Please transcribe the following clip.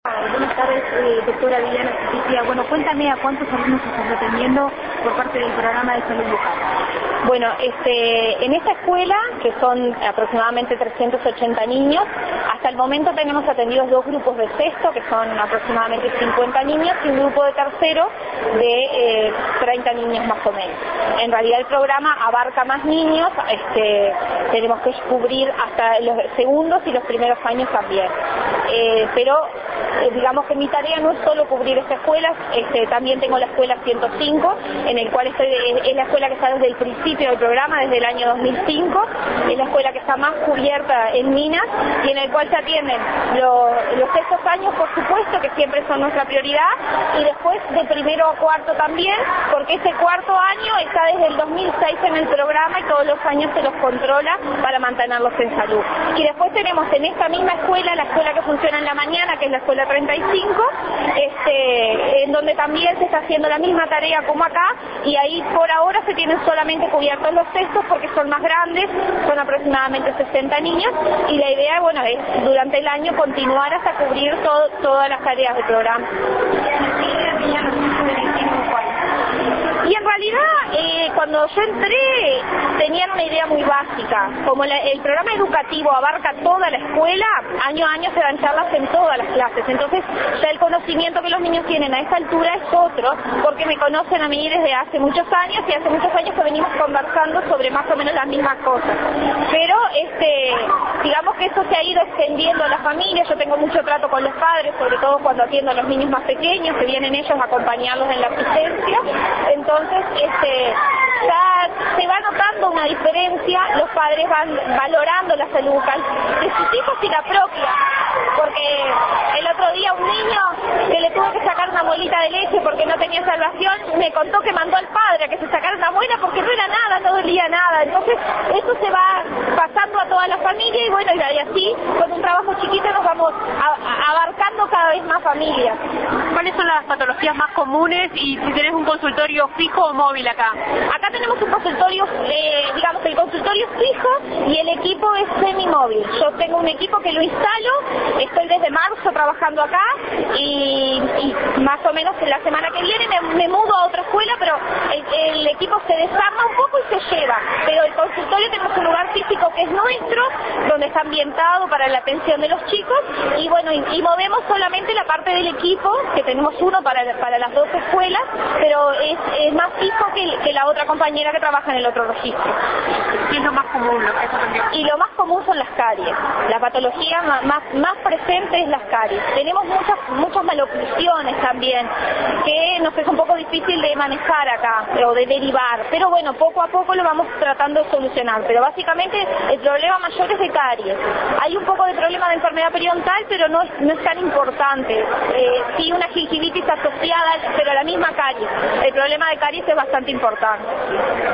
Buenas tardes, doctora Viviana Cecilia. Bueno, cuéntame a cuántos alumnos estás atendiendo por parte del programa de salud bucal. Bueno, en esta escuela, que son aproximadamente 380 niños, hasta el momento tenemos atendidos dos grupos de sexto, que son aproximadamente 50 niños, y un grupo de tercero de 30 niños más o menos. En realidad el programa abarca más niños, tenemos que cubrir hasta los segundos y los primeros años también. Pero digamos que mi tarea no es solo cubrir esta escuela, también tengo la escuela 105, en el cual es la escuela que está desde el principio del programa, desde el año 2005, es la escuela que está más cubierta en Minas, y en el cual se atienden los sextos años, por supuesto, que siempre son nuestra prioridad, y después de primero a cuarto también, porque ese cuarto año está desde el 2006 en el programa y todos los años se los controla para mantenerlos en salud. Y después tenemos en esta misma escuela, la escuela que funciona en la mañana, que es la escuela 35, en donde también se está haciendo la misma tarea como acá, y ahí por ahora se tienen solamente cubiertos los sextos porque son más grandes, son aproximadamente 60 niños, y la idea, bueno, es durante el año continuar hasta cubrir todas las tareas del programa. Y en realidad, cuando yo entré, tenían una idea muy básica. Como el programa educativo abarca toda la escuela, año a año se dan charlas en todas las clases. Entonces, ya el conocimiento que los niños tienen a esta altura es otro, porque me conocen a mí desde hace muchos años, y hace muchos años que venimos conversando sobre más o menos las mismas cosas. Pero, digamos que eso se ha ido extendiendo a la familia. Yo tengo mucho trato con los padres, sobre todo cuando atiendo a los niños más pequeños, que vienen ellos a acompañarlos en la asistencia. Entonces, ya se va notando una diferencia, los padres van valorando la salud bucal de sus hijos y la propia, porque el otro día un niño que le tuve que sacar una muelita de leche porque no tenía salvación, me contó que mandó al padre a que se sacara una muela porque no era nada, no dolía nada. Entonces eso se va pasando a toda la familia, y bueno, y así con un trabajo chiquito nos vamos abarcando cada vez más familias. ¿Cuáles son las patologías más comunes y si tenés un consultorio fijo o móvil acá? Acá tenemos un consultorio, digamos que el consultorio es fijo y el equipo es semimóvil. Yo tengo un equipo que lo instalo, estoy desde marzo trabajando acá, y más o menos la semana que viene me mudo a otra escuela, pero el equipo se desarma un poco y se lleva. Pero el consultorio tenemos un lugar físico que es nuestro, donde está ambientado para la atención de los chicos, y bueno, y movemos solamente la parte del equipo, que tenemos uno para las dos escuelas, pero es más fijo que la otra compañera que trabaja en el otro registro. ¿Qué es lo más común? Y lo más común son las caries. La patología más presente es las caries. Tenemos muchas maloclusiones también, que nos es un poco difícil de manejar acá, o de derivar, pero bueno, poco a poco lo vamos tratando de solucionar. Pero básicamente el problema mayor es de caries. Hay un poco de problema de enfermedad periodontal, pero no es tan importante. Sí, una gingivitis asociada, pero a la misma caries. El problema de caries es bastante importante.